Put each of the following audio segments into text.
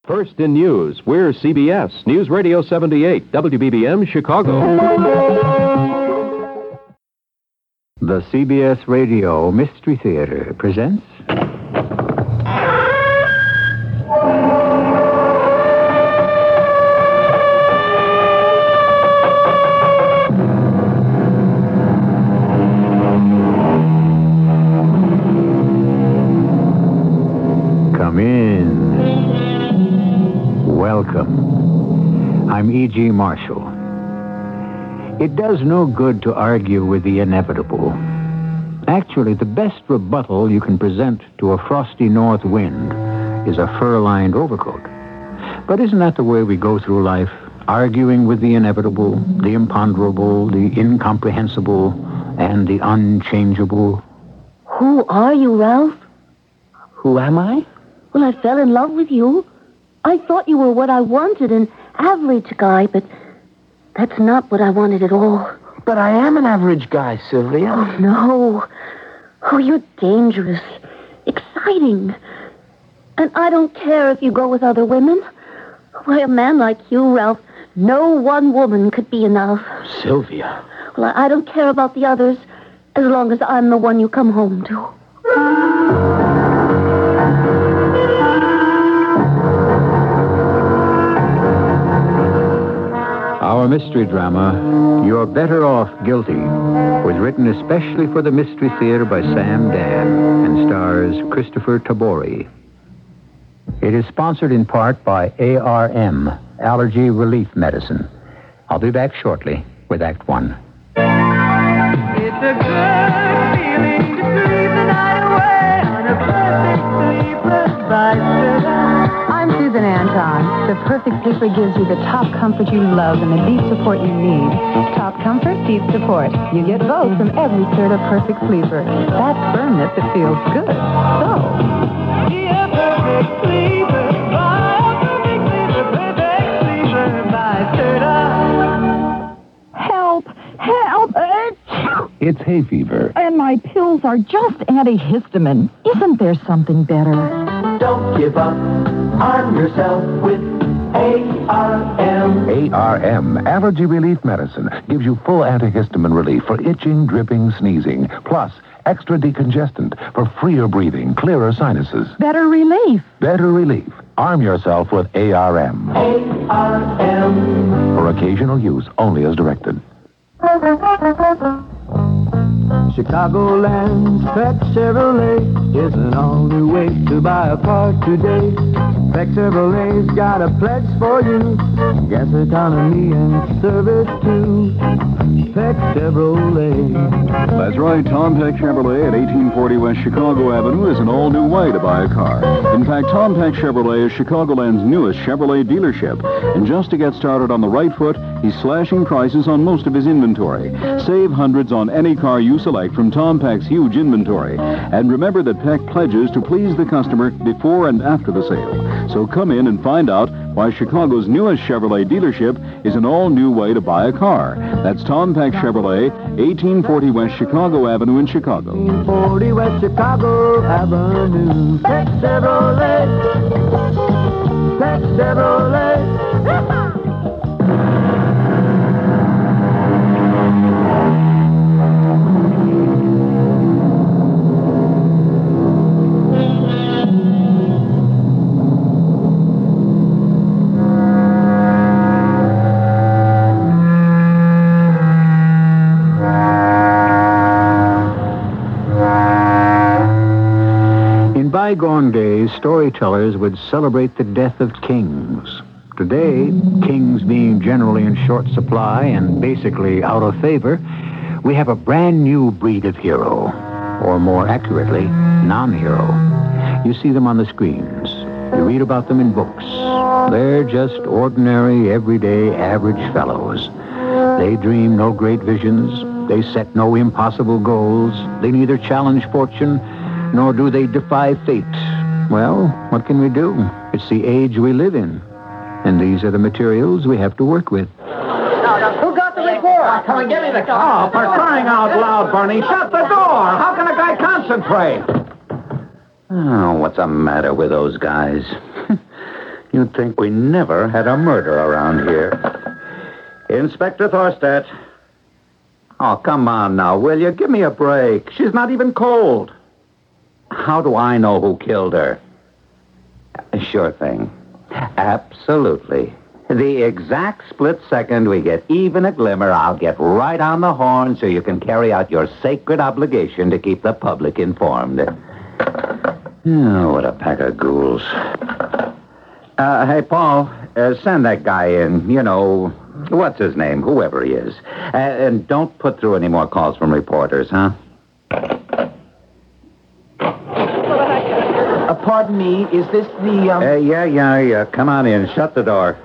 First in news, we're CBS News Radio 78, WBBM, Chicago. The CBS Radio Mystery Theater presents... Come in. Welcome. I'm E.G. Marshall. It does no good to argue with the inevitable. Actually, the best rebuttal you can present to a frosty north wind is a fur-lined overcoat. But isn't that the way we go through life? Arguing with the inevitable, the imponderable, the incomprehensible, and the unchangeable. Who are you, Ralph? Who am I? Well, I fell in love with you. I thought you were what I wanted, an average guy, but that's not what I wanted at all. But I am an average guy, Sylvia. Oh, no. Oh, you're dangerous, exciting. And I don't care if you go with other women. Why, a man like you, Ralph, no one woman could be enough. Sylvia. Well, I don't care about the others, as long as I'm the one you come home to. Our mystery drama, You're Better Off Guilty, was written especially for the Mystery Theater by Sam Dan and stars Christopher Tabori. It is sponsored in part by ARM, Allergy Relief Medicine. I'll be back shortly with Act One. It's a good feeling to sleep the night away on a perfect sleeper bicycle. I'm Susan Anton. The Perfect Sleeper gives you the top comfort you love and the deep support you need. Top comfort, deep support. You get both from every third of Perfect Sleeper. That's firmness that feels good. So, Be a perfect sleeper, buy a perfect sleeper by Serta. help! Help! It's hay fever. And my pills are just antihistamine. Isn't there something better? Don't give up. Arm yourself with ARM. ARM, Allergy Relief Medicine, gives you full antihistamine relief for itching, dripping, sneezing, plus extra decongestant for freer breathing, clearer sinuses. Better relief. Better relief. Arm yourself with ARM. ARM. For occasional use, only as directed. Chicagoland's Peck Chevrolet is an all-new way to buy a car today. Peck Chevrolet's got a pledge for you, gas economy and service too. Peck Chevrolet. That's right, Tom Peck Chevrolet at 1840 West Chicago Avenue is an all-new way to buy a car. In fact, Tom Peck Chevrolet is Chicagoland's newest Chevrolet dealership. And just to get started on the right foot, he's slashing prices on most of his inventory. Save hundreds on any car you select from Tom Peck's huge inventory. And remember that Peck pledges to please the customer before and after the sale. So come in and find out why Chicago's newest Chevrolet dealership is an all-new way to buy a car. That's Tom Peck Chevrolet, 1840 West Chicago Avenue in Chicago. 1840 West Chicago Avenue. Peck Chevrolet. Peck Chevrolet. Bygone days, storytellers would celebrate the death of kings. Today, kings being generally in short supply and basically out of favor, we have a brand new breed of hero, or more accurately, non-hero. You see them on the screens. You read about them in books. They're just ordinary, everyday, average fellows. They dream no great visions. They set no impossible goals. They neither challenge fortune nor do they defy fate. Well, what can we do? It's the age we live in. And these are the materials we have to work with. Who got the report? Come and give me the car. Oh, for crying out loud, Bernie, shut the door. How can a guy concentrate? Oh, what's the matter with those guys? You'd think we never had a murder around here. Inspector Thorstad. Oh, come on now, will you? Give me a break. She's not even cold. How do I know who killed her? Sure thing. Absolutely. The exact split second we get even a glimmer, I'll get right on the horn so you can carry out your sacred obligation to keep the public informed. Oh, what a pack of ghouls. Hey, Paul, send that guy in. You know, what's his name? Whoever he is. And don't put through any more calls from reporters, huh? Pardon me, is this the, Yeah. Come on in. Shut the door.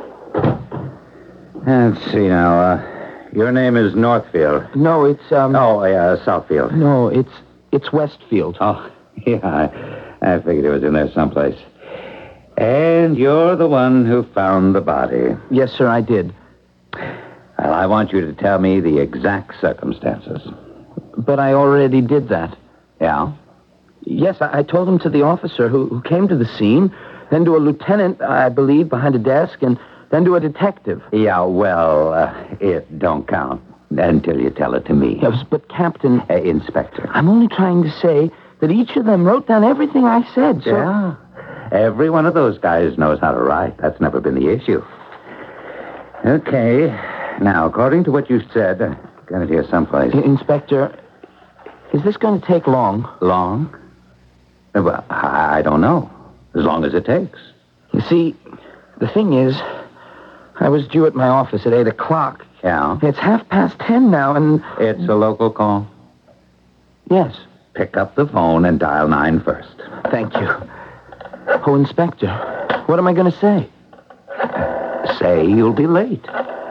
Let's see now. Your name is Northfield. No, it's, Southfield. No, it's Westfield. Oh, yeah. I figured it was in there someplace. And you're the one who found the body. Yes, sir, I did. Well, I want you to tell me the exact circumstances. But I already did that. Yeah? Yes, I told him to the officer who came to the scene, then to a lieutenant, I believe, behind a desk, and then to a detective. Yeah, well, it don't count until you tell it to me. Yes, but Captain... Inspector. I'm only trying to say that each of them wrote down everything I said, so... Yeah. Every one of those guys knows how to write. That's never been the issue. Okay. Now, according to what you said, I got it here someplace. Inspector, is this going to take long? Long? Well, I don't know. As long as it takes. You see, the thing is, I was due at my office at 8 o'clock. Yeah? It's 10:30 now, and... It's a local call? Yes. Pick up the phone and dial 9 first. Thank you. Oh, Inspector, what am I going to say? Say you'll be late.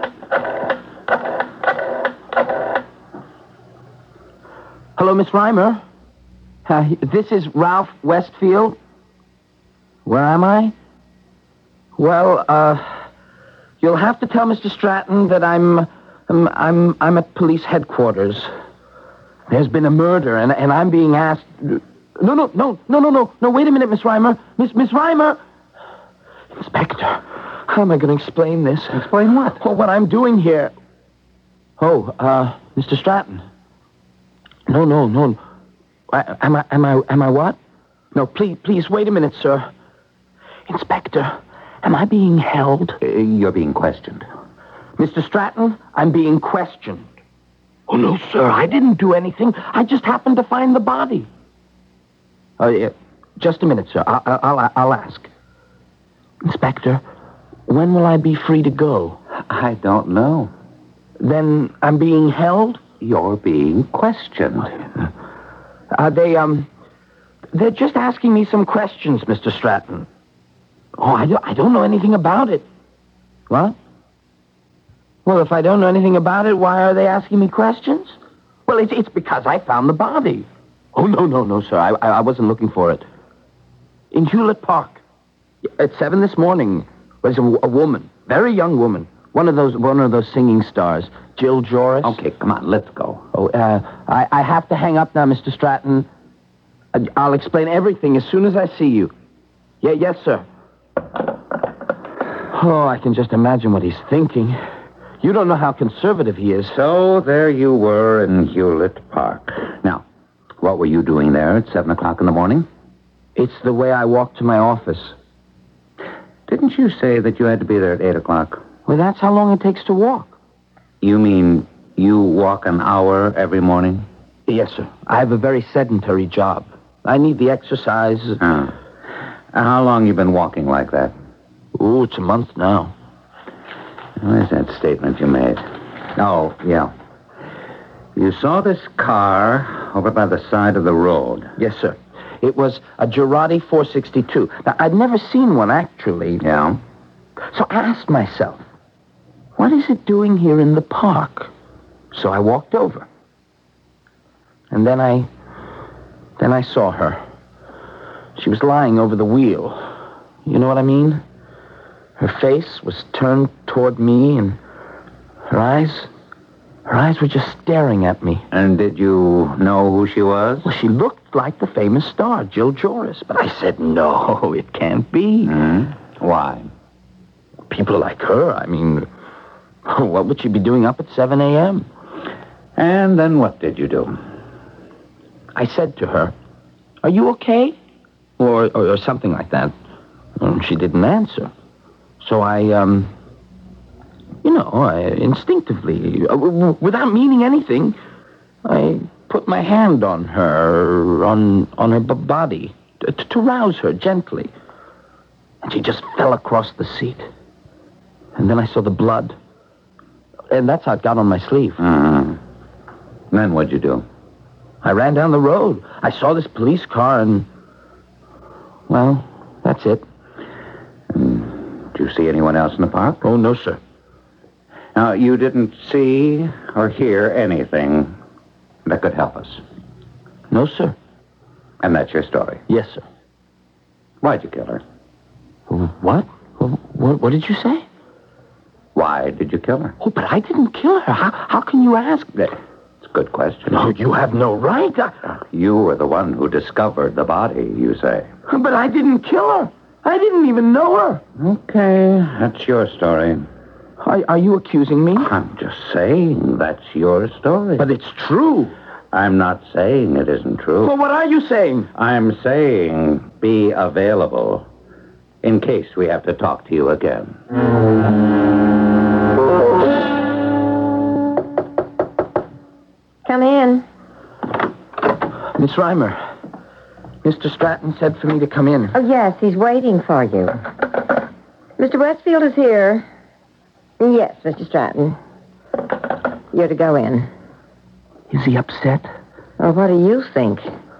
Hello, Miss Reimer. This is Ralph Westfield. Where am I? Well, you'll have to tell Mr. Stratton that I'm at police headquarters. There's been a murder, and I'm being asked... No, wait a minute, Miss Reimer. Miss Reimer! Inspector, how am I going to explain this? Explain what? Oh, what I'm doing here. Oh, Mr. Stratton. No. Am I what? No, please, wait a minute, sir. Inspector, am I being held? You're being questioned. Mr. Stratton, I'm being questioned. Oh, no, sir, I didn't do anything. I just happened to find the body. Just a minute, sir. I'll ask. Inspector, when will I be free to go? I don't know. Then I'm being held? You're being questioned. They're just asking me some questions, Mr. Stratton. Oh, I don't know anything about it. What? Well, if I don't know anything about it, why are they asking me questions? Well, it's because I found the body. Oh, no, sir. I wasn't looking for it. In Hewlett Park. At 7 this morning was a woman, very young woman. One of those singing stars, Jill Joris. Okay, come on, let's go. Oh, I have to hang up now, Mr. Stratton. I'll explain everything as soon as I see you. Yeah, yes, sir. Oh, I can just imagine what he's thinking. You don't know how conservative he is. So there you were in Hewlett Park. Now, what were you doing there at 7 o'clock in the morning? It's the way I walk to my office. Didn't you say that you had to be there at 8 o'clock? Well, that's how long it takes to walk. You mean you walk an hour every morning? Yes, sir. I have a very sedentary job. I need the exercise. How long you been walking like that? Oh, it's a month now. Where's that statement you made? Oh, yeah. You saw this car over by the side of the road. Yes, sir. It was a Girardi 462. Now, I'd never seen one, actually. Yeah? So I asked myself, what is it doing here in the park? So I walked over. And then I saw her. She was lying over the wheel. You know what I mean? Her face was turned toward me, and her eyes were just staring at me. And did you know who she was? Well, she looked like the famous star, Jill Joris. But I said, no, it can't be. Why? People like her, I mean, what would she be doing up at 7 a.m.? And then what did you do? I said to her, "Are you okay?" Or something like that. And she didn't answer. So I instinctively, without meaning anything, I put my hand on her body to rouse her gently. And she just fell across the seat. And then I saw the blood. And that's how it got on my sleeve. Then what'd you do? I ran down the road. I saw this police car and... Well, that's it. Did you see anyone else in the park? Oh, no, sir. Now, you didn't see or hear anything that could help us? No, sir. And that's your story? Yes, sir. Why'd you kill her? What? What did you say? Why did you kill her? Oh, but I didn't kill her. How can you ask? It's a good question. No, you have no right. You were the one who discovered the body, you say. But I didn't kill her. I didn't even know her. Okay, that's your story. Are you accusing me? I'm just saying that's your story. But it's true. I'm not saying it isn't true. Well, what are you saying? I'm saying be available in case we have to talk to you again. Come in. Miss Reimer, Mr. Stratton said for me to come in. Oh, yes, he's waiting for you. Mr. Westfield is here. Yes, Mr. Stratton. You're to go in. Is he upset? Well, what do you think?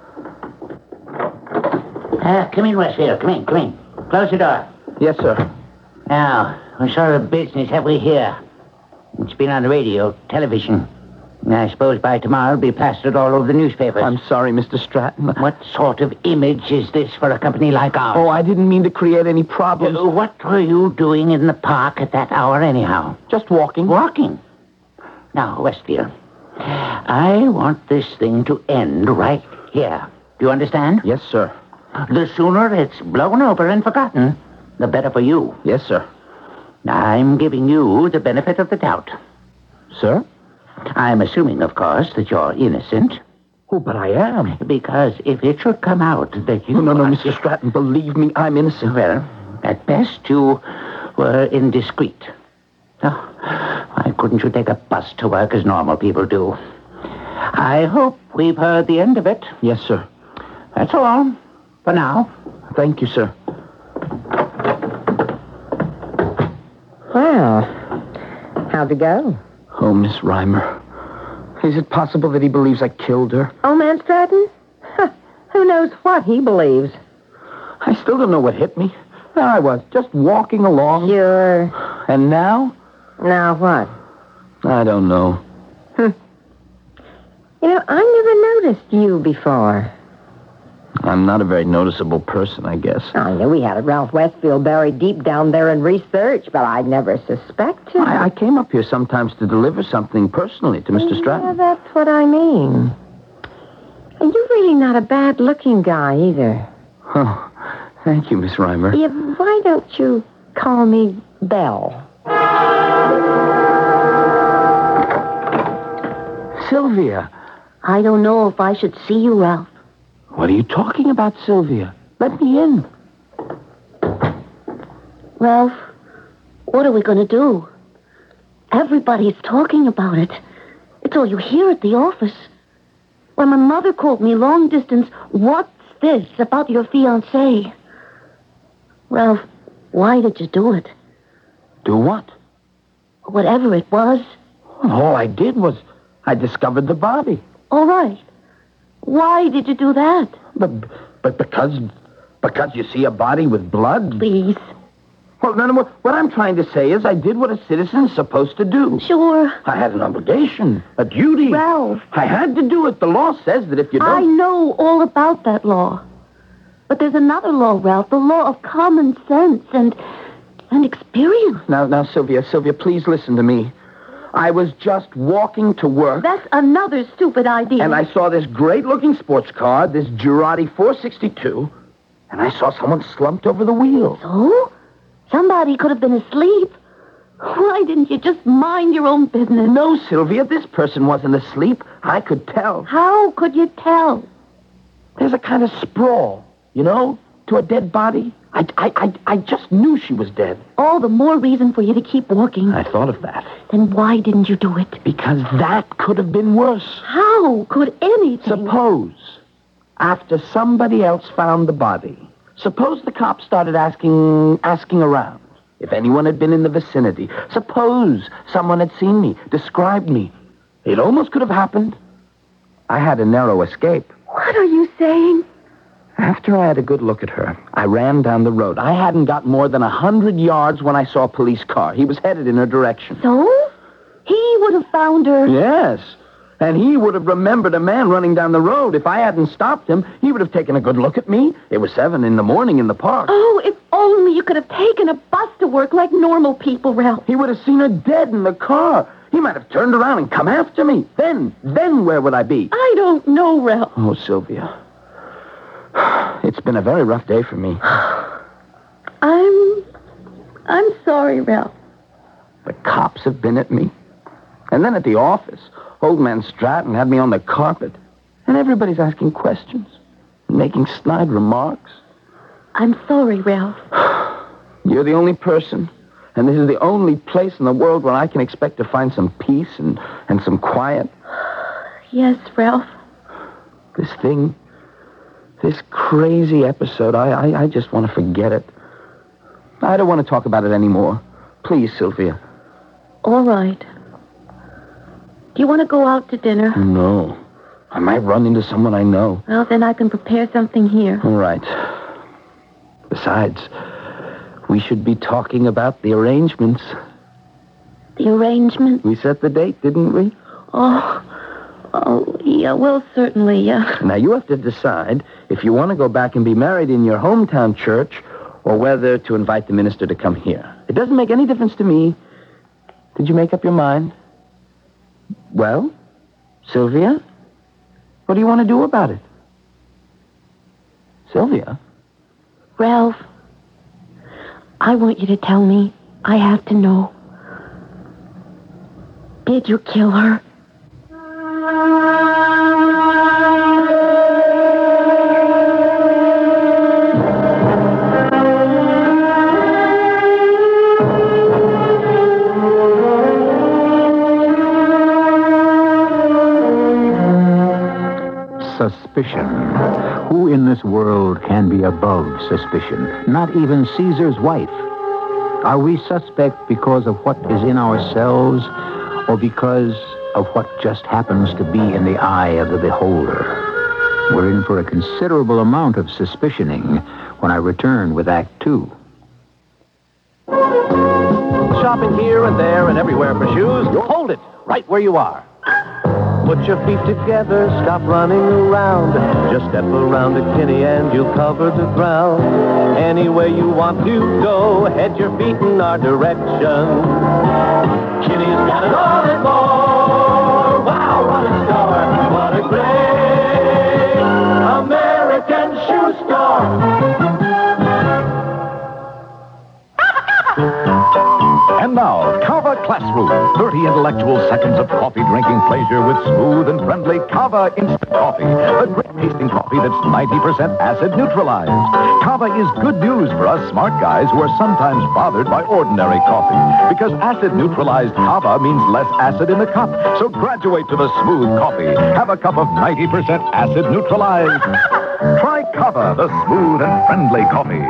Come in, Westfield. Come in. Close the door. Yes, sir. Now, what sort of business have we here? It's been on the radio, television. I suppose by tomorrow it'll be plastered all over the newspapers. I'm sorry, Mr. Stratton. What sort of image is this for a company like ours? Oh, I didn't mean to create any problems. What were you doing in the park at that hour anyhow? Just walking. Walking? Now, Westfield, I want this thing to end right here. Do you understand? Yes, sir. The sooner it's blown over and forgotten, the better for you. Yes, sir. I'm giving you the benefit of the doubt. Sir? I'm assuming, of course, that you're innocent. Oh, but I am. Because if it should come out that you... No, Mr. Stratton, believe me, I'm innocent. Well, at best, you were indiscreet. Oh, why couldn't you take a bus to work as normal people do? I hope we've heard the end of it. Yes, sir. That's all. For now. Thank you, sir. Well, how'd it go? Oh, Miss Reimer. Is it possible that he believes I killed her? Oh, man Stratton? Who knows what he believes? I still don't know what hit me. There I was, just walking along. Sure. And now? Now what? I don't know. You know, I never noticed you before. I'm not a very noticeable person, I guess. I knew we had a Ralph Westfield buried deep down there in research, but I'd never suspected. I came up here sometimes to deliver something personally to Mr. Stratton. Yeah, that's what I mean. And you're really not a bad-looking guy, either. Oh, thank you, Miss Reimer. Yeah, why don't you call me Belle? Sylvia. I don't know if I should see you, Ralph. What are you talking about, Sylvia? Let me in. Ralph, what are we going to do? Everybody's talking about it. It's all you hear at the office. When my mother called me long distance, what's this about your fiancé? Ralph, why did you do it? Do what? Whatever it was. All I did was I discovered the body. All right. Why did you do that? But because you see a body with blood? Please. Well, no, what I'm trying to say is I did what a citizen's supposed to do. Sure. I had an obligation, a duty. Ralph. I had to do it. The law says that if you don't... I know all about that law. But there's another law, Ralph, the law of common sense and experience. Now, Sylvia, please listen to me. I was just walking to work. That's another stupid idea. And I saw this great-looking sports car, this Girardi 462, and I saw someone slumped over the wheel. So? Somebody Anybody could have been asleep. Why didn't you just mind your own business? No, Sylvia, this person wasn't asleep. I could tell. How could you tell? There's a kind of sprawl, to a dead body. I just knew she was dead. All the more reason for you to keep walking. I thought of that. Then why didn't you do it? Because that could have been worse. How could anything? Suppose, after somebody else found the body, suppose the cops started asking around if anyone had been in the vicinity. Suppose someone had seen me, described me. It almost could have happened. I had a narrow escape. What are you saying? After I had a good look at her, I ran down the road. I hadn't got more than 100 yards when I saw a police car. He was headed in her direction. So? He would have found her. Yes. And he would have remembered a man running down the road. If I hadn't stopped him, he would have taken a good look at me. It was 7 in the morning in the park. Oh, if only you could have taken a bus to work like normal people, Ralph. He would have seen her dead in the car. He might have turned around and come after me. Then where would I be? I don't know, Ralph. Oh, Sylvia. It's been a very rough day for me. I'm sorry, Ralph. The cops have been at me. And then at the office, old man Stratton had me on the carpet. And everybody's asking questions and making snide remarks. I'm sorry, Ralph. You're the only person. And this is the only place in the world where I can expect to find some peace and some quiet. Yes, Ralph. This crazy episode, I just want to forget it. I don't want to talk about it anymore. Please, Sylvia. All right. Do you want to go out to dinner? No. I might run into someone I know. Well, then I can prepare something here. All right. Besides, we should be talking about the arrangements. The arrangements? We set the date, didn't we? Oh, yeah, well, certainly, yeah. Now, you have to decide if you want to go back and be married in your hometown church or whether to invite the minister to come here. It doesn't make any difference to me. Did you make up your mind? Well, Sylvia, what do you want to do about it? Sylvia? Ralph, I want you to tell me. I have to know. Did you kill her? Suspicion. Who in this world can be above suspicion? Not even Caesar's wife. Are we suspect because of what is in ourselves or because of what just happens to be in the eye of the beholder? We're in for a considerable amount of suspicioning when I return with Act 2. Shopping here and there and everywhere for shoes? Hold it right where you are. Put your feet together, stop running around. Just step around to Kinney and you'll cover the ground. Anywhere you want to go, head your feet in our direction. Kinney's got it all and more. Wow, what a store. What a great American shoe store. And now, Cava Classroom. 30 intellectual seconds of coffee drinking pleasure with smooth and friendly Cava Instant Coffee. The great tasting coffee that's 90% acid neutralized. Cava is good news for us smart guys who are sometimes bothered by ordinary coffee. Because acid neutralized Cava means less acid in the cup. So graduate to the smooth coffee. Have a cup of 90% acid neutralized. Try Cava, the smooth and friendly coffee.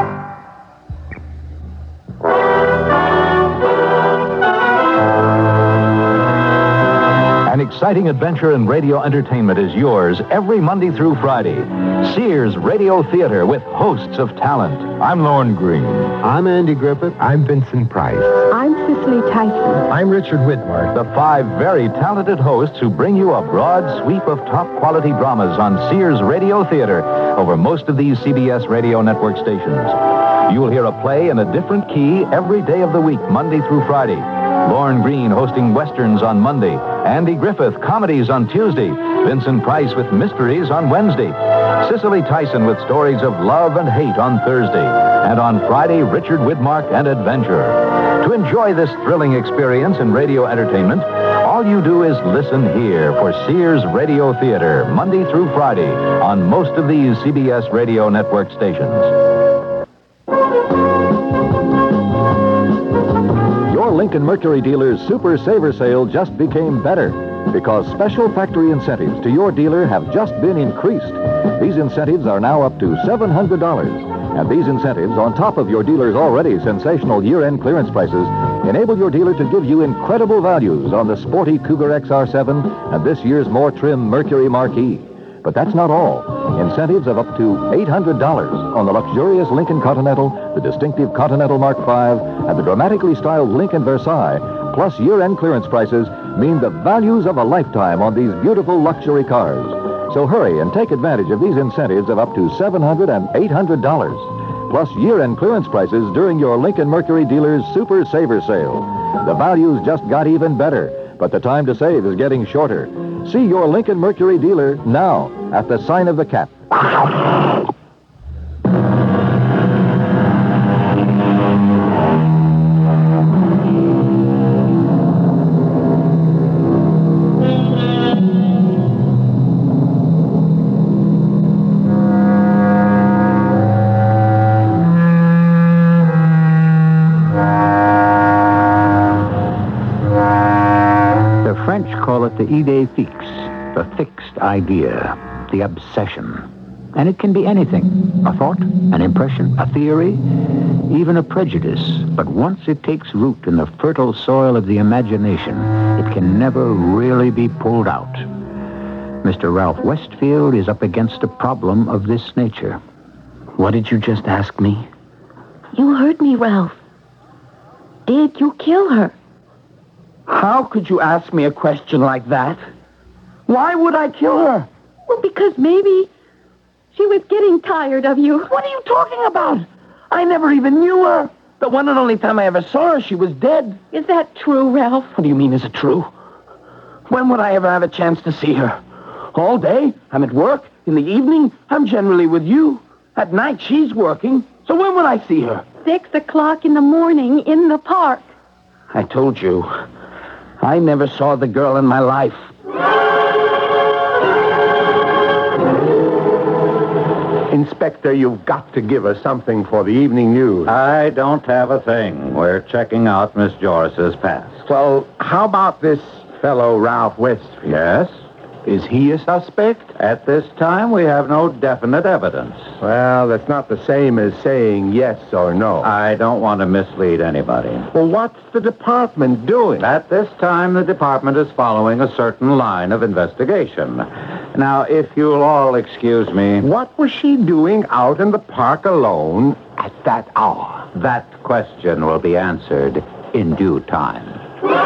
An exciting adventure in radio entertainment is yours every Monday through Friday. Sears Radio Theater with hosts of talent. I'm Lorne Green. I'm Andy Griffith. I'm Vincent Price. I'm Cicely Tyson. I'm Richard Whitmark. The 5 very talented hosts who bring you a broad sweep of top-quality dramas on Sears Radio Theater over most of these CBS radio network stations. You'll hear a play in a different key every day of the week, Monday through Friday. Lorne Green hosting Westerns on Monday, Andy Griffith, comedies on Tuesday. Vincent Price with mysteries on Wednesday. Cicely Tyson with stories of love and hate on Thursday. And on Friday, Richard Widmark and Adventure. To enjoy this thrilling experience in radio entertainment, all you do is listen here for Sears Radio Theater, Monday through Friday, on most of these CBS Radio Network stations. Your Lincoln Mercury dealer's Super Saver Sale just became better because special factory incentives to your dealer have just been increased. These incentives are now up to $700. And these incentives, on top of your dealer's already sensational year-end clearance prices, enable your dealer to give you incredible values on the sporty Cougar XR7 and this year's more trim Mercury Marquis. But that's not all. Incentives of up to $800 on the luxurious Lincoln Continental, the distinctive Continental Mark V, and the dramatically styled Lincoln Versailles, plus year-end clearance prices, mean the values of a lifetime on these beautiful luxury cars. So hurry and take advantage of these incentives of up to $700 and $800, plus year-end clearance prices during your Lincoln Mercury dealer's Super Saver Sale. The values just got even better, but the time to save is getting shorter. See your Lincoln Mercury dealer now at the sign of the cat. Call it the idée fixe, the fixed idea, the obsession. And it can be anything. A thought, an impression, a theory, even a prejudice. But once it takes root in the fertile soil of the imagination, it can never really be pulled out. Mr. Ralph Westfield is up against a problem of this nature. What did you just ask me? You heard me, Ralph. Did you kill her? How could you ask me a question like that? Why would I kill her? Well, because maybe she was getting tired of you. What are you talking about? I never even knew her. The one and only time I ever saw her, she was dead. Is that true, Ralph? What do you mean, is it true? When would I ever have a chance to see her? All day, I'm at work. In the evening, I'm generally with you. At night, she's working. So when would I see her? 6 o'clock in the morning in the park. I told you. I never saw the girl in my life. Inspector, you've got to give us something for the evening news. I don't have a thing. We're checking out Miss Joris's past. Well, how about this fellow Ralph Westfield? Yes? Is he a suspect? At this time, we have no definite evidence. Well, that's not the same as saying yes or no. I don't want to mislead anybody. Well, what's the department doing? At this time, the department is following a certain line of investigation. Now, if you'll all excuse me... What was she doing out in the park alone at that hour? That question will be answered in due time.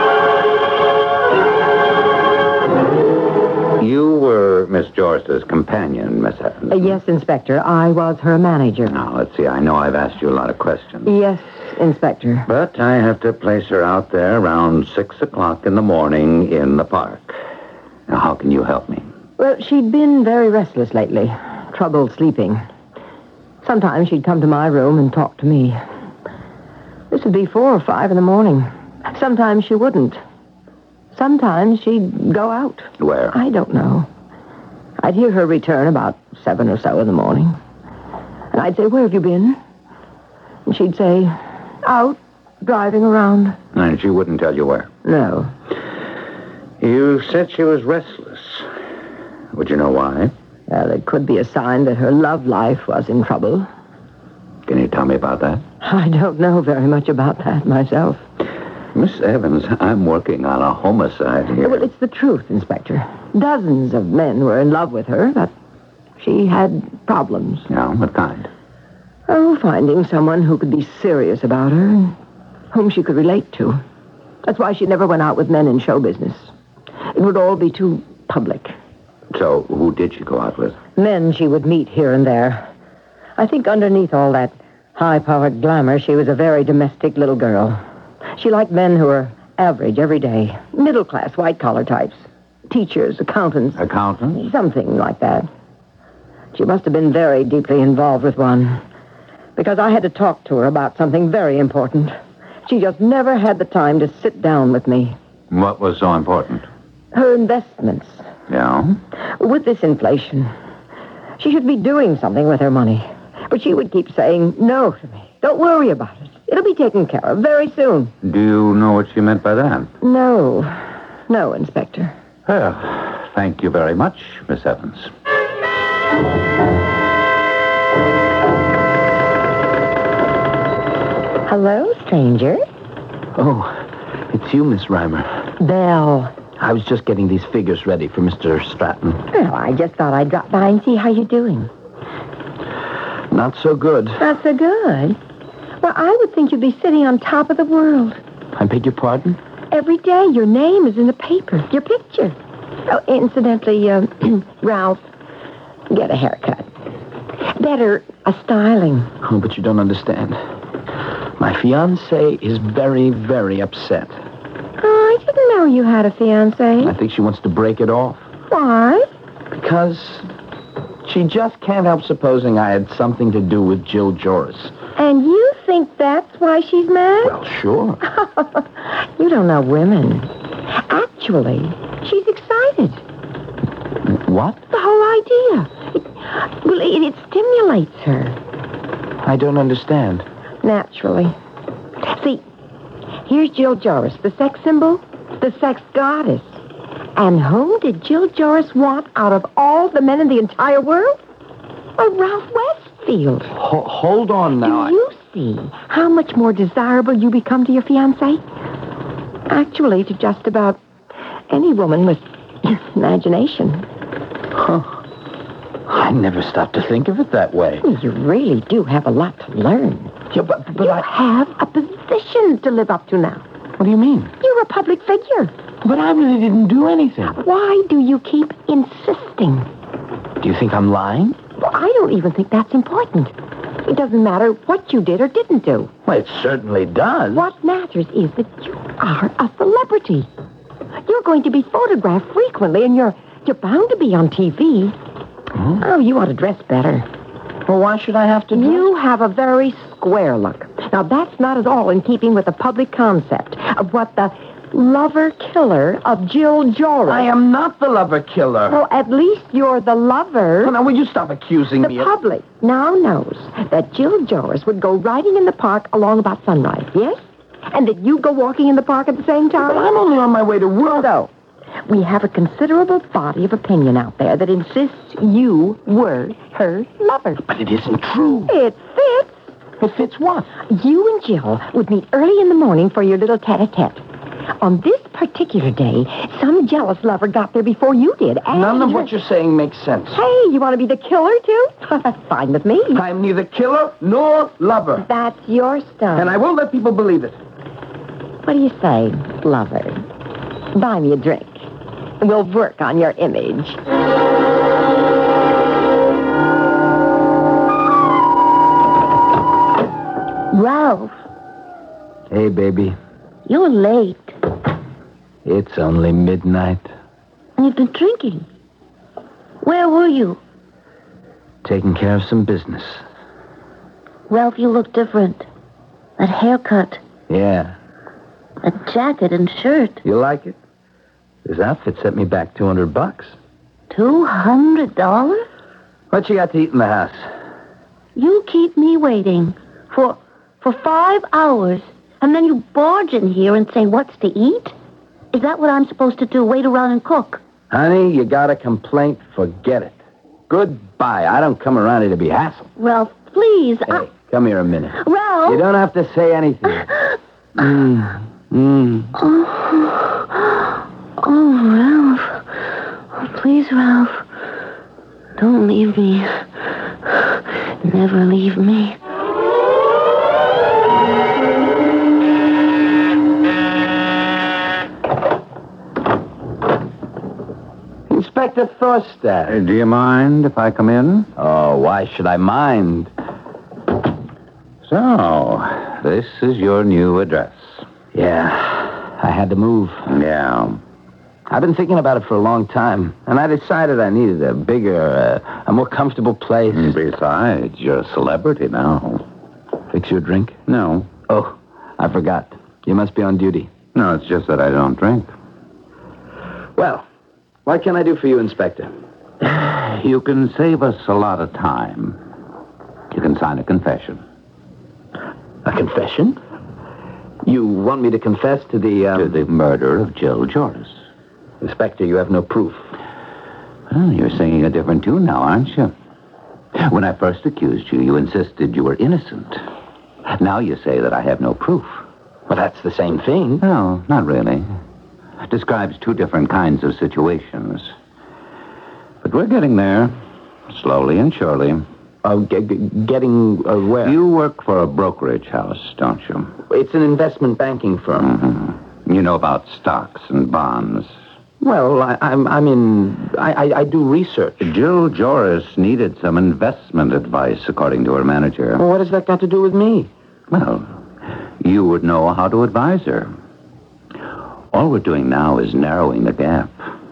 You were Miss Joris's companion, Miss Evans. Yes, Inspector. I was her manager. Now, let's see. I know I've asked you a lot of questions. Yes, Inspector. But I have to place her out there around 6 o'clock in the morning in the park. Now, how can you help me? Well, she'd been very restless lately. Trouble sleeping. Sometimes she'd come to my room and talk to me. This would be 4 or 5 in the morning. Sometimes she wouldn't. Sometimes she'd go out. Where? I don't know. I'd hear her return about 7 or so in the morning. And I'd say, "Where have you been?" And she'd say, "Out, driving around." And she wouldn't tell you where? No. You said she was restless. Would you know why? Well, it could be a sign that her love life was in trouble. Can you tell me about that? I don't know very much about that myself. Miss Evans, I'm working on a homicide here. Well, it's the truth, Inspector. Dozens of men were in love with her, but she had problems. No, what kind? Oh, finding someone who could be serious about her and whom she could relate to. That's why she never went out with men in show business. It would all be too public. So, who did she go out with? Men she would meet here and there. I think underneath all that high-powered glamour, she was a very domestic little girl. She liked men who were average every day. Middle-class, white-collar types. Teachers, accountants. Accountant? Something like that. She must have been very deeply involved with one. Because I had to talk to her about something very important. She just never had the time to sit down with me. What was so important? Her investments. Yeah? With this inflation, she should be doing something with her money. But she would keep saying no to me. Don't worry about it. It'll be taken care of very soon. Do you know what she meant by that? No. No, Inspector. Well, thank you very much, Miss Evans. Hello, stranger. Oh, it's you, Miss Reimer. Belle. I was just getting these figures ready for Mr. Stratton. Well, I just thought I'd drop by and see how you're doing. Not so good. Not so good? Well, I would think you'd be sitting on top of the world. I beg your pardon? Every day, your name is in the paper. Your picture. Oh, incidentally, Ralph, get a haircut. Better, a styling. Oh, but you don't understand. My fiancée is very, very upset. Oh, I didn't know you had a fiancé. I think she wants to break it off. Why? Because she just can't help supposing I had something to do with Jill Joris. And you think that's why she's mad? Well, sure. You don't know women. Actually, she's excited. What? The whole idea. It stimulates her. I don't understand. Naturally. See, here's Jill Joris, the sex symbol, the sex goddess. And whom did Jill Joris want out of all the men in the entire world? Why, Ralph Westfield. Hold on now. Do you see how much more desirable you become to your fiancé? Actually, to just about any woman with imagination. Huh. I never stopped to think of it that way. You really do have a lot to learn. Yeah, but you have a position to live up to now. What do you mean? You're a public figure. But I really didn't do anything. Why do you keep insisting? Do you think I'm lying? Well, I don't even think that's important. It doesn't matter what you did or didn't do. Well, it certainly does. What matters is that you are a celebrity. You're going to be photographed frequently, and you're bound to be on TV. Hmm? Oh, you ought to dress better. Well, why should I have to dress? You have a very square look. Now, that's not at all in keeping with the public concept of what the lover-killer of Jill Joris. I am not the lover-killer. Well, at least you're the lover. Well, now, will you stop accusing me The public now knows that Jill Joris would go riding in the park along about sunrise, yes? And that you go walking in the park at the same time? But I'm only on my way to work. So, we have a considerable body of opinion out there that insists you were her lover. But it isn't true. It fits. It fits what? You and Jill would meet early in the morning for your little tete-a-tete. On this particular day, some jealous lover got there before you did. And None of what you're saying makes sense. Hey, you want to be the killer, too? That's fine with me. I'm neither killer nor lover. That's your stuff. And I won't let people believe it. What do you say, lover? Buy me a drink. We'll work on your image. Ralph. Hey, baby. You're late. It's only midnight. You've been drinking. Where were you? Taking care of some business. Ralph, you look different. That haircut, Yeah. that jacket and shirt. You like it? This outfit set me back $200. $200? What you got to eat in the house? You keep me waiting for 5 hours, and then you barge in here and say, what's to eat? Is that what I'm supposed to do, wait around and cook? Honey, you got a complaint? Forget it. Goodbye. I don't come around here to be hassled. Ralph, please. Hey, come here a minute. Ralph! You don't have to say anything. Oh, Ralph. Oh, please, Ralph. Don't leave me. Never leave me. Inspector Thorstad. Do you mind if I come in? Oh, why should I mind? So, this is your new address. Yeah. I had to move. Yeah. I've been thinking about it for a long time, and I decided I needed a bigger, a more comfortable place. Besides, you're a celebrity now. Fix you a drink? No. Oh, I forgot. You must be on duty. No, it's just that I don't drink. Well, what can I do for you, Inspector? You can save us a lot of time. You can sign a confession. A confession? You want me to confess to the... To the murder of Jill Joris. Inspector, you have no proof. Well, you're singing a different tune now, aren't you? When I first accused you, you insisted you were innocent. Now you say that I have no proof. Well, that's the same thing. No, not really. It describes two different kinds of situations. But we're getting there, slowly and surely. Getting where? You work for a brokerage house, don't you? It's an investment banking firm. Mm-hmm. You know about stocks and bonds. Well, I do research. Jill Joris needed some investment advice, according to her manager. Well, what has that got to do with me? Well, you would know how to advise her. All we're doing now is narrowing the gap.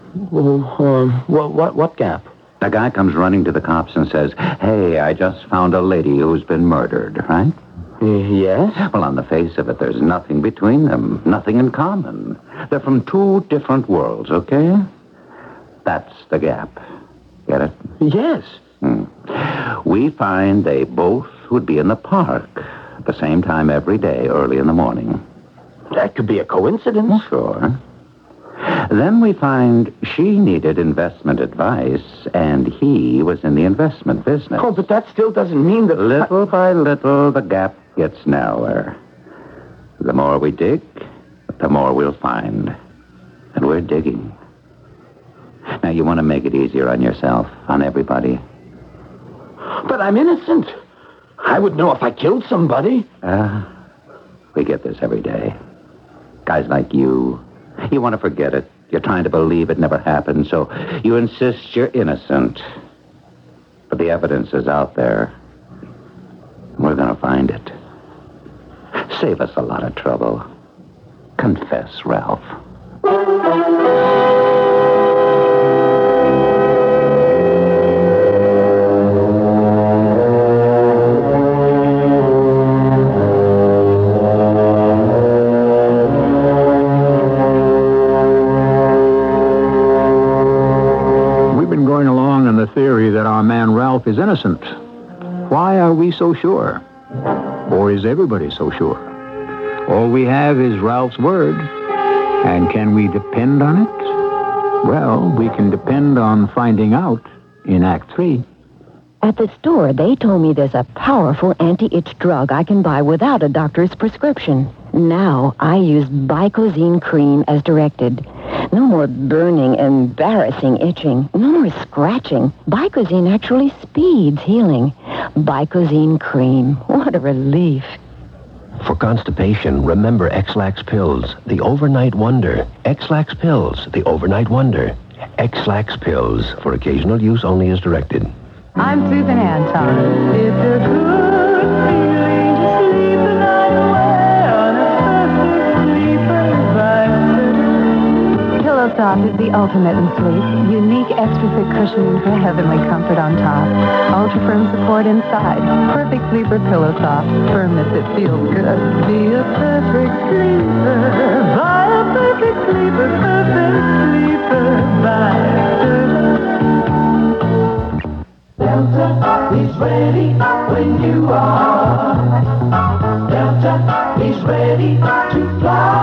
What gap? A guy comes running to the cops and says, "Hey, I just found a lady who's been murdered," right? Yes? Well, on the face of it, there's nothing between them, nothing in common. They're from two different worlds, okay? That's the gap. Get it? Yes. We find they both would be in the park at the same time every day, early in the morning. That could be a coincidence. Sure. Then we find she needed investment advice, and he was in the investment business. Oh, but that still doesn't mean that... Little by little, the gap gets narrower. The more we dig, the more we'll find. And we're digging. Now, you want to make it easier on yourself, on everybody. But I'm innocent. I would know if I killed somebody. We get this every day. Guys like you want to forget it. You're trying to believe it never happened, so you insist you're innocent. But the evidence is out there. We're going to find it. Save us a lot of trouble. Confess, Ralph. Theory that our man Ralph is innocent. Why are we so sure? Or is everybody so sure? All we have is Ralph's word. And can we depend on it? Well, we can depend on finding out in Act 3. At the store, they told me there's a powerful anti-itch drug I can buy without a doctor's prescription. Now, I use Bicozine cream as directed. No more burning, embarrassing itching. No more scratching. Bicozine actually speeds healing. Bicozine cream. What a relief. For constipation, remember X-Lax Pills, the overnight wonder. X-Lax Pills, the overnight wonder. X-Lax Pills, for occasional use only as directed. I'm Susan Anton. It's a good feeling to sleep the night away on a perfect sleeper vibe. Pillow Top is the ultimate in sleep. Unique extra thick cushioning for heavenly comfort on top. Ultra firm support inside. Perfect sleeper Pillow Top. Firmness that feels good. Be a perfect sleeper. Buy a perfect sleeper. Perfect sleeper vibe. Delta is ready when you are. Delta is ready to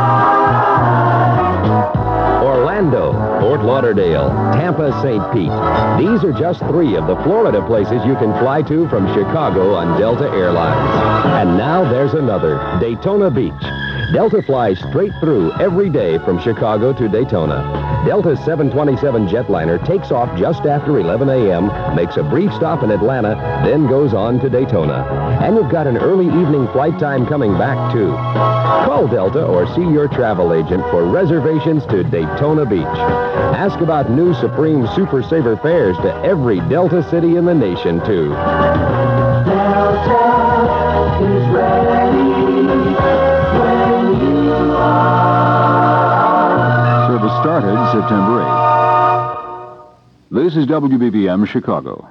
fly. Orlando, Fort Lauderdale, Tampa, St. Pete. These are just 3 of the Florida places you can fly to from Chicago on Delta Airlines. And now there's another, Daytona Beach. Delta flies straight through every day from Chicago to Daytona. Delta's 727 jetliner takes off just after 11 a.m., makes a brief stop in Atlanta, then goes on to Daytona. And you've got an early evening flight time coming back, too. Call Delta or see your travel agent for reservations to Daytona Beach. Ask about new Supreme Super Saver fares to every Delta city in the nation, too. Delta is ready when you are. This is WBBM Chicago.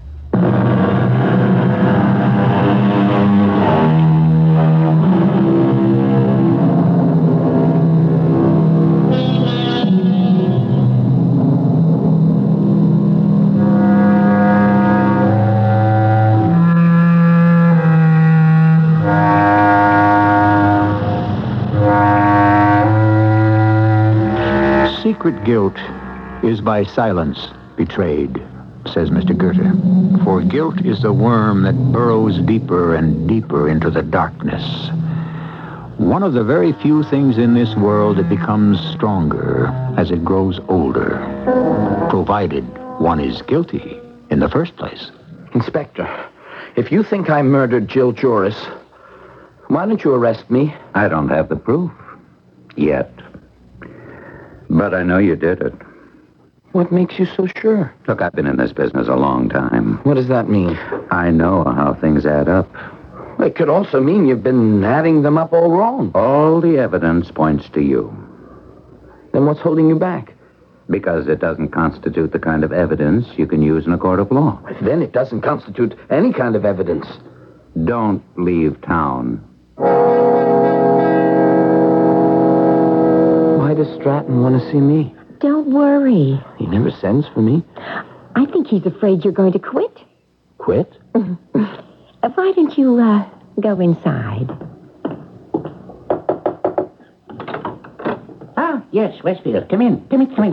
Secret guilt is by silence betrayed, says Mr. Goethe. For guilt is the worm that burrows deeper and deeper into the darkness. One of the very few things in this world that becomes stronger as it grows older, provided one is guilty in the first place. Inspector, if you think I murdered Jill Joris, why don't you arrest me? I don't have the proof. Yet. But I know you did it. What makes you so sure? Look, I've been in this business a long time. What does that mean? I know how things add up. It could also mean you've been adding them up all wrong. All the evidence points to you. Then what's holding you back? Because it doesn't constitute the kind of evidence you can use in a court of law. Then it doesn't constitute any kind of evidence. Don't leave town. Why does Stratton want to see me? Don't worry. He never sends for me. I think he's afraid you're going to quit. Quit? Why don't you, go inside? Ah, yes, Westfield. Come in.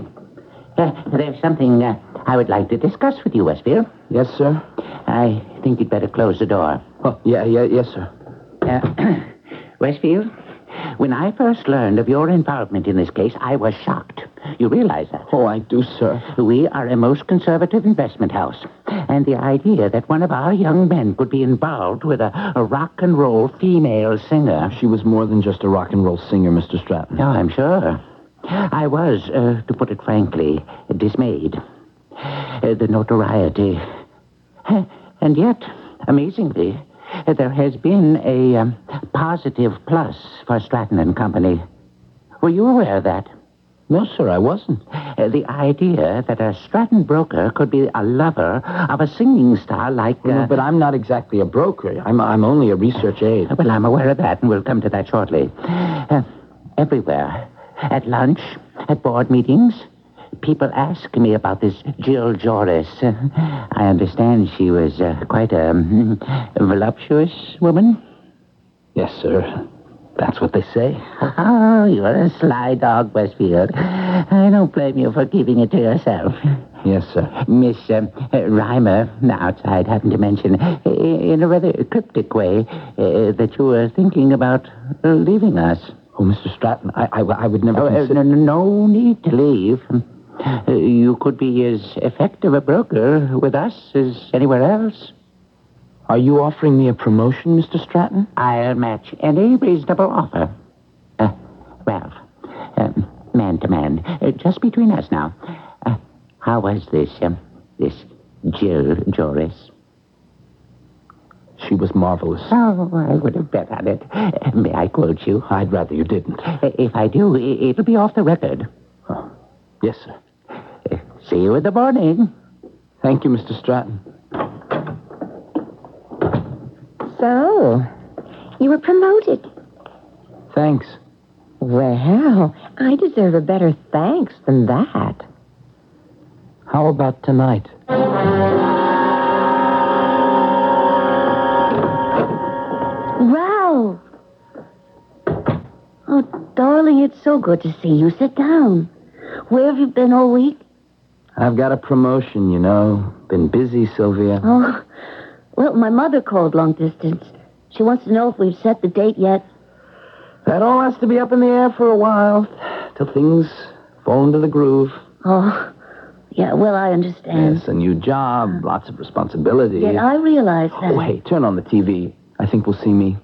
There's something I would like to discuss with you, Westfield. Yes, sir? I think you'd better close the door. Oh, yes, sir. Westfield, when I first learned of your involvement in this case, I was shocked. You realize that? Oh, I do, sir. We are a most conservative investment house. And the idea that one of our young men could be involved with a rock and roll female singer... She was more than just a rock and roll singer, Mr. Stratton. Oh, I'm sure. I was, to put it frankly, dismayed. The notoriety. And yet, amazingly, there has been a positive plus for Stratton and Company. Were you aware of that? No, sir, I wasn't. The idea that a Stratton broker could be a lover of a singing star like... No, but I'm not exactly a broker. I'm only a research aide. Well, I'm aware of that, and we'll come to that shortly. Everywhere. At lunch, at board meetings, people ask me about this Jill Joris. I understand she was quite a voluptuous woman. Yes, sir. That's what they say. Oh, you're a sly dog, Westfield. I don't blame you for keeping it to yourself. Yes, sir. Miss Reimer, outside, happened to mention, in a rather cryptic way, that you were thinking about leaving us. Oh, Mr. Stratton, I would never No need to leave. You could be as effective a broker with us as anywhere else. Are you offering me a promotion, Mr. Stratton? I'll match any reasonable offer. Ralph, man to man, just between us now. How was this Jill Joris? She was marvelous. Oh, I would have bet on it. May I quote you? I'd rather you didn't. If I do, it'll be off the record. Oh. Yes, sir. See you in the morning. Thank you, Mr. Stratton. So, you were promoted. Thanks. Well, I deserve a better thanks than that. How about tonight? Ralph! Oh, darling, it's so good to see you. Sit down. Where have you been all week? I've got a promotion, you know. Been busy, Sylvia. Oh, well, my mother called long distance. She wants to know if we've set the date yet. That all has to be up in the air for a while, till things fall into the groove. Oh, yeah, well, I understand. Yes, a new job, lots of responsibility. Yeah, I realize that. Oh, hey, turn on the TV. I think we'll see me.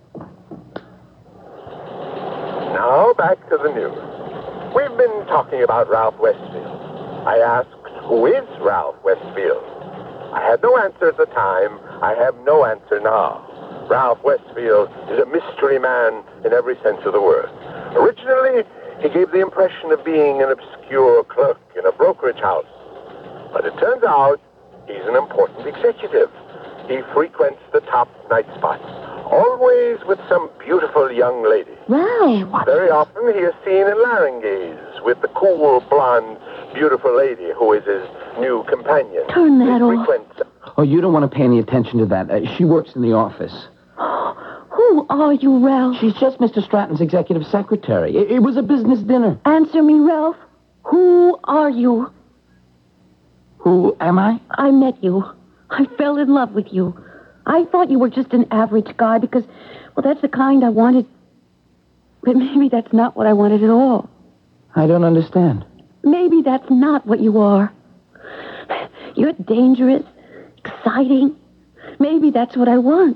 Now, back to the news. We've been talking about Ralph Westfield. I asked, who is Ralph Westfield? I had no answer at the time. I have no answer now. Ralph Westfield is a mystery man in every sense of the word. Originally, he gave the impression of being an obscure clerk in a brokerage house. But it turns out he's an important executive. He frequents the top night spots, always with some beautiful young lady. Ralph. Very often he is seen in Larangays with the cool, blonde, beautiful lady who is his new companion. Turn that They off. frequent... Oh, you don't want to pay any attention to that. She works in the office. Who are you, Ralph? She's just Mr. Stratton's executive secretary. It was a business dinner. Answer me, Ralph. Who are you? Who am I? I met you. I fell in love with you. I thought you were just an average guy because, well, that's the kind I wanted. But maybe that's not what I wanted at all. I don't understand. Maybe that's not what you are. You're dangerous, exciting. Maybe that's what I want.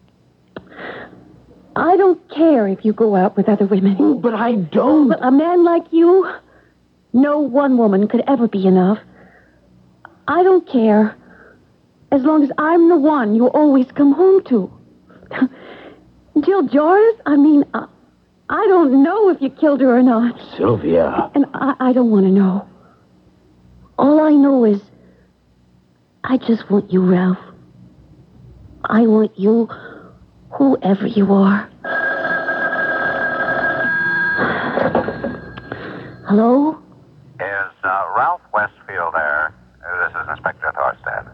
I don't care if you go out with other women. Oh, but I don't. But a man like you, no one woman could ever be enough. I don't care. As long as I'm the one you always come home to. Jill Joris? I mean, I don't know if you killed her or not. Sylvia. And I don't want to know. All I know is I just want you, Ralph. I want you, whoever you are. Hello? Is Ralph Westfield there? This is Inspector Thorstad.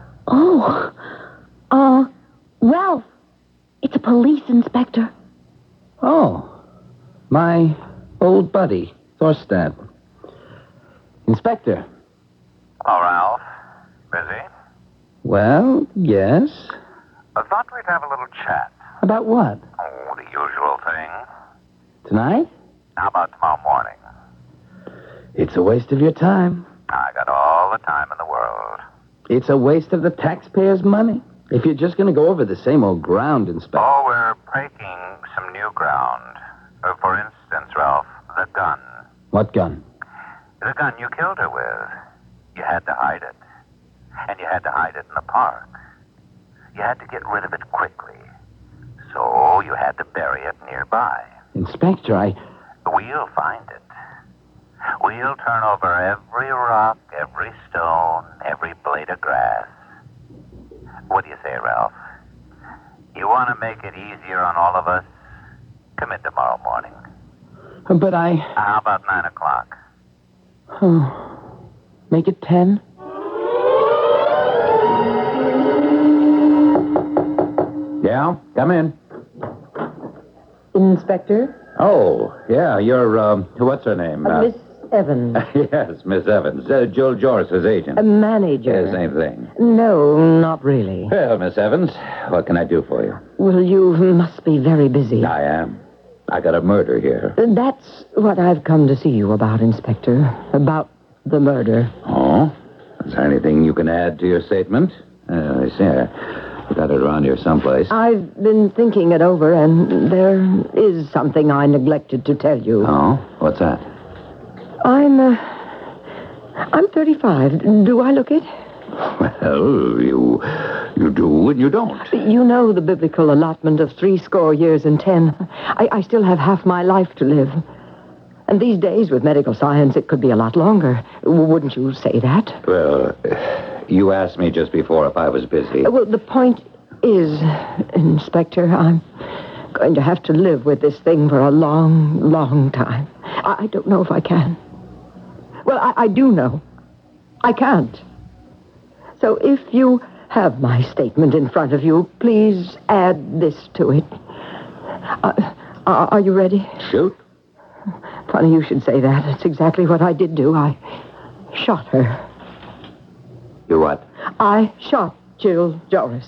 Oh, Ralph. It's a police inspector. Oh, my old buddy, Thorstad. Inspector. Hello, Ralph. Busy? Well, yes. I thought we'd have a little chat. About what? Oh, the usual thing. Tonight? How about tomorrow morning? It's a waste of your time. I got all the time in the world. It's a waste of the taxpayers' money. If you're just going to go over the same old ground, Inspector. Oh, we're breaking some new ground. For instance, Ralph, the gun. What gun? The gun you killed her with. You had to hide it. And you had to hide it in the park. You had to get rid of it quickly. So you had to bury it nearby. Inspector, We'll find it. We'll turn over every rock, every stone, every blade of grass. What do you say, Ralph? You want to make it easier on all of us? Come in tomorrow morning. But How about 9 o'clock? Oh, make it 10? Yeah, come in. Inspector? Oh, yeah, you're, what's her name? Miss Evans. Yes, Miss Evans. Joel Joris's agent. A manager. Yeah, same thing. No, not really. Well, Miss Evans, what can I do for you? Well, you must be very busy. I am. I got a murder here. That's what I've come to see you about, Inspector. About the murder. Oh? Is there anything you can add to your statement? I see. I got it around here someplace. I've been thinking it over, and there is something I neglected to tell you. Oh? What's that? I'm 35. Do I look it? Well, you do and you don't. You know the biblical allotment of 70 years and 10. I still have half my life to live. And these days, with medical science, it could be a lot longer. Wouldn't you say that? Well, you asked me just before if I was busy. Well, the point is, Inspector, I'm going to have to live with this thing for a long, long time. I don't know if I can. Well, I do know. I can't. So if you have my statement in front of you, please add this to it. Are you ready? Shoot. Funny you should say that. It's exactly what I did do. I shot her. You what? I shot Jill Joris.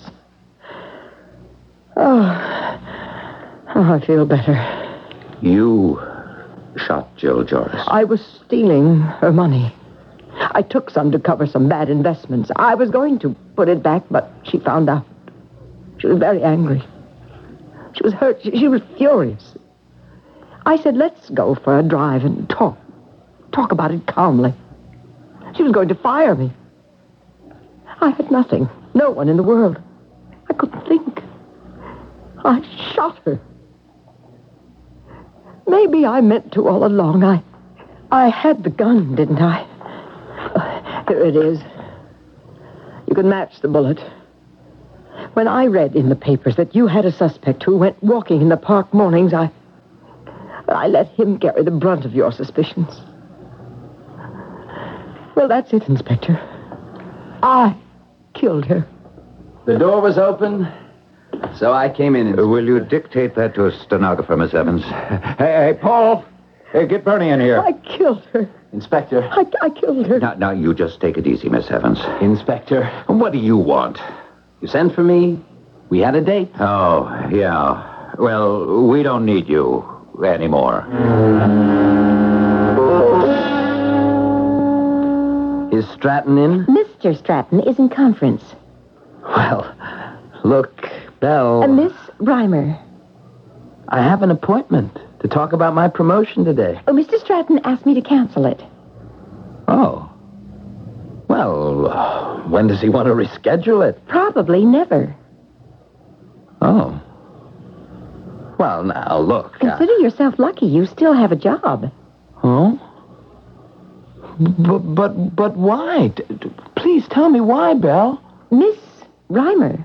Oh, I feel better. You shot Jill Joris. I was stealing her money. I took some to cover some bad investments. I was going to put it back, but she found out. She was very angry. She was hurt. She was furious. I said, let's go for a drive and talk. Talk about it calmly. She was going to fire me. I had nothing. No one in the world. I couldn't think. I shot her. Maybe I meant to all along. I had the gun, didn't I? Here it is. could match the bullet. When I read in the papers that you had a suspect who went walking in the park mornings, I let him carry the brunt of your suspicions. Well, that's it, Inspector. I killed her. The door was open, so I came in. Will you dictate that to a stenographer, Miss Evans? Hey, Paul! Hey, get Bernie in here. I killed her. Inspector. I killed her. Now, you just take it easy, Miss Evans. Inspector. What do you want? You sent for me. We had a date. Oh, yeah. Well, we don't need you anymore. Is Stratton in? Mr. Stratton is in conference. Well, look, Belle. Miss Reimer. I have an appointment to talk about my promotion today. Oh, Mr. Stratton asked me to cancel it. Oh. Well, when does he want to reschedule it? Probably never. Oh. Well, now, look. Consider yourself lucky. You still have a job. Oh? But why? Please tell me why, Belle. Miss Reimer.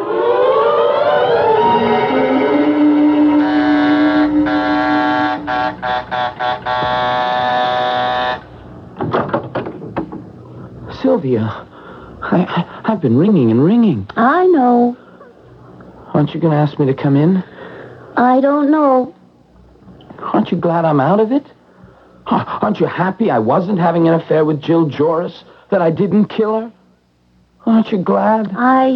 Sylvia, I've been ringing and ringing. I know. Aren't you going to ask me to come in? I don't know. Aren't you glad I'm out of it? Aren't you happy I wasn't having an affair with Jill Joris? That I didn't kill her? Aren't you glad?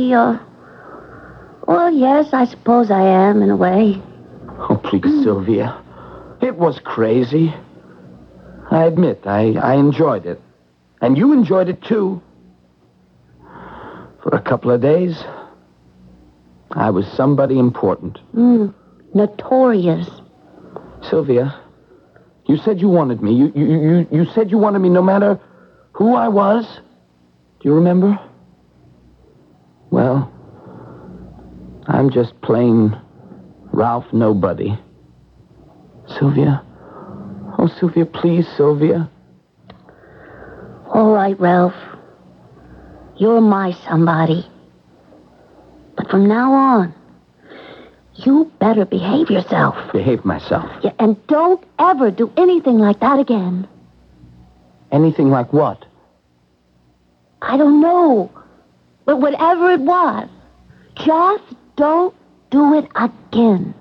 Well, yes, I suppose I am, in a way. Oh, please, Sylvia. It was crazy. I admit, I enjoyed it. And you enjoyed it, too. For a couple of days, I was somebody important. Notorious. Sylvia, you said you wanted me. You said you wanted me no matter who I was. Do you remember? Well, I'm just plain Ralph Nobody. Sylvia? Oh, Sylvia, please, Sylvia. All right, Ralph. You're my somebody. But from now on, you better behave yourself. Behave myself. Yeah, and don't ever do anything like that again. Anything like what? I don't know. But whatever it was, just don't do it again.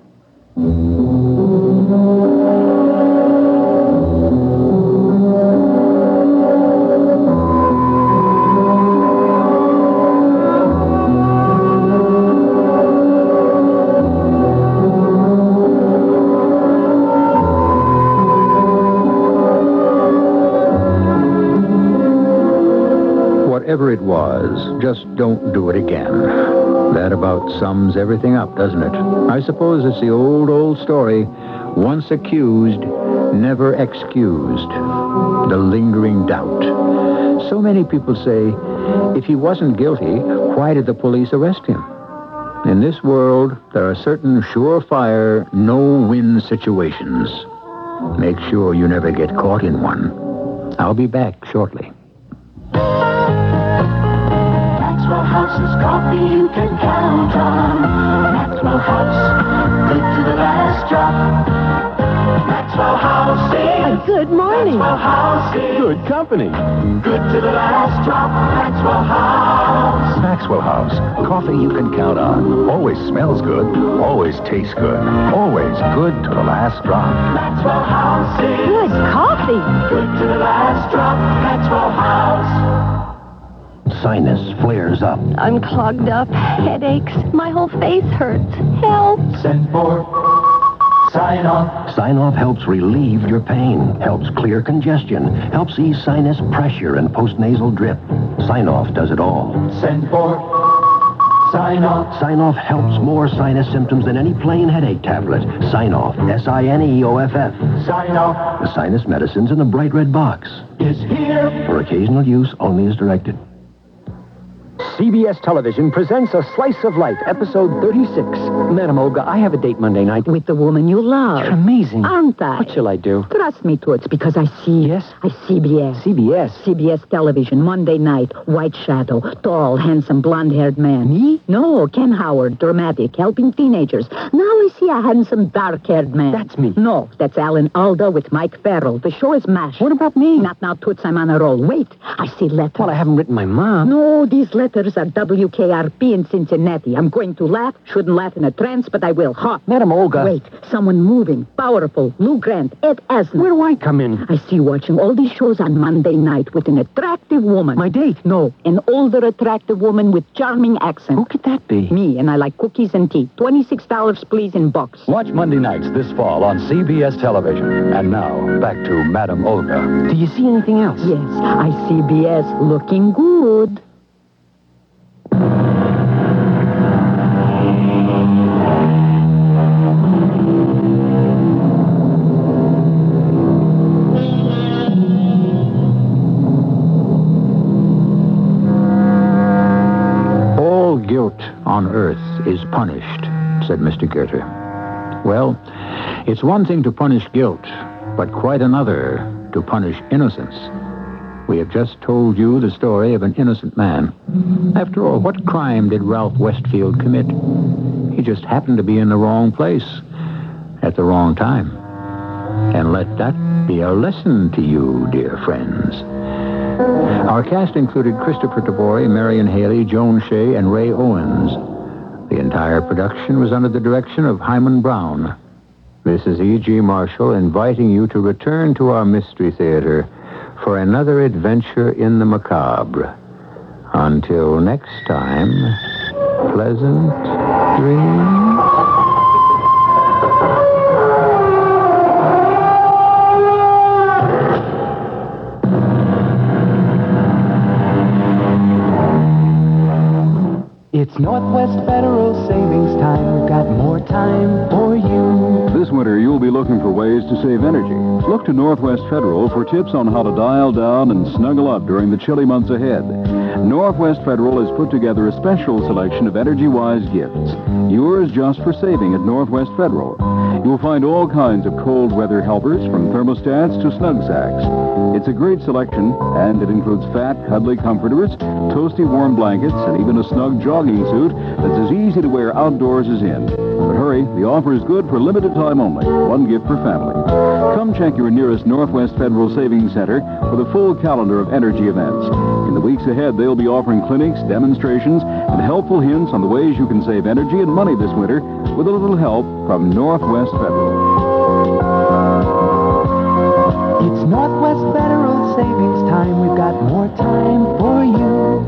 Whatever it was, just don't do it again. That about sums everything up, doesn't it? I suppose it's the old story. Once accused, never excused. The lingering doubt. So many people say, if he wasn't guilty, why did the police arrest him? In this world, there are certain surefire, no-win situations. Make sure you never get caught in one. I'll be back shortly. Maxwell House is coffee you can count on. Maxwell House, good to the last drop. Maxwell House is good morning. Maxwell House is Good company. good to the last drop. Maxwell House. Maxwell House. Coffee you can count on. Always smells good. Always tastes good. Always good to the last drop. Maxwell House is Good coffee. good to the last drop. Maxwell House. Sinus flares up. I'm clogged up, headaches, my whole face hurts. Help! Send for Sign Off. Sign Off helps relieve your pain, helps clear congestion, helps ease sinus pressure and postnasal drip. Sign Off does it all. Send for Sign Off. Sign Off helps more sinus symptoms than any plain headache tablet. Sign Off, SINEOFF. Sign Off The sinus medicines in a bright red box. is here. For occasional use, only as directed. CBS Television presents A Slice of Life, episode 36. Madam Olga, I have a date Monday night. With the woman you love. You're amazing. Aren't I? What shall I do? Trust me, Toots, because I see. Yes? I CBS. CBS? CBS Television, Monday night, White Shadow, tall, handsome, blonde-haired man. Me? No, Ken Howard, dramatic, helping teenagers. Now I see a handsome, dark-haired man. That's me. No, that's Alan Alda with Mike Farrell. The show is MASH. What about me? Not now, Toots, I'm on a roll. Wait, I see letters. Well, I haven't written my mom. No, these letters are WKRP in Cincinnati. I'm going to laugh. Shouldn't laugh in a trance, but I will. Ha! Madam Olga. Wait, someone moving, powerful, Lou Grant, Ed Asner. Where do I come in? I see you watching all these shows on Monday night with an attractive woman. My date? No, an older attractive woman with charming accent. Who could that be? Me, and I like cookies and tea. $26, please, in box. Watch Monday nights this fall on CBS Television. And now, back to Madam Olga. Do you see anything else? Yes, I CBS looking good. All guilt on earth is punished, said Mr. Goethe. Well, it's one thing to punish guilt, but quite another to punish innocence. We have just told you the story of an innocent man. After all, what crime did Ralph Westfield commit? He just happened to be in the wrong place at the wrong time. And let that be a lesson to you, dear friends. Our cast included Christopher Tabori, Marion Haley, Joan Shea, and Ray Owens. The entire production was under the direction of Hyman Brown. This is E.G. Marshall inviting you to return to our Mystery Theater for another adventure in the macabre. Until next time, pleasant dreams. It's Northwest Federal Savings Time. We've got more time for you. This winter, you'll be looking for ways to save energy. Look to Northwest Federal for tips on how to dial down and snuggle up during the chilly months ahead. Northwest Federal has put together a special selection of energy-wise gifts. Yours just for saving at Northwest Federal. You'll find all kinds of cold weather helpers, from thermostats to snug sacks. It's a great selection, and it includes fat, cuddly comforters, toasty warm blankets, and even a snug jogging suit that's as easy to wear outdoors as in. But hurry, the offer is good for limited time only. One gift per family. Come check your nearest Northwest Federal Savings Center for the full calendar of energy events. In the weeks ahead, they'll be offering clinics, demonstrations, and helpful hints on the ways you can save energy and money this winter with a little help from Northwest Federal. It's Northwest Federal Savings Time. We've got more time for you.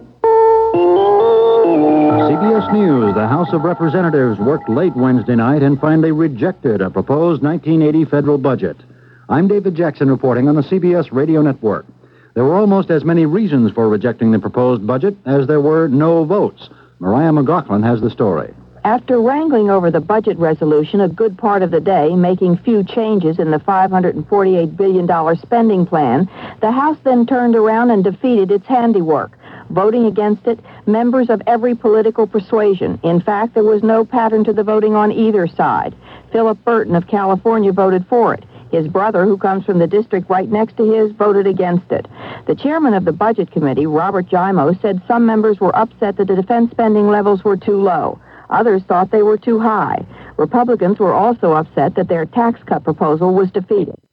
CBS News, the House of Representatives worked late Wednesday night and finally rejected a proposed 1980 federal budget. I'm David Jackson reporting on the CBS Radio Network. There were almost as many reasons for rejecting the proposed budget as there were no votes. Mariah McLaughlin has the story. After wrangling over the budget resolution a good part of the day, making few changes in the $548 billion spending plan, the House then turned around and defeated its handiwork. Voting against it, members of every political persuasion. In fact, there was no pattern to the voting on either side. Philip Burton of California voted for it. His brother, who comes from the district right next to his, voted against it. The chairman of the Budget Committee, Robert Gimo, said some members were upset that the defense spending levels were too low. Others thought they were too high. Republicans were also upset that their tax cut proposal was defeated.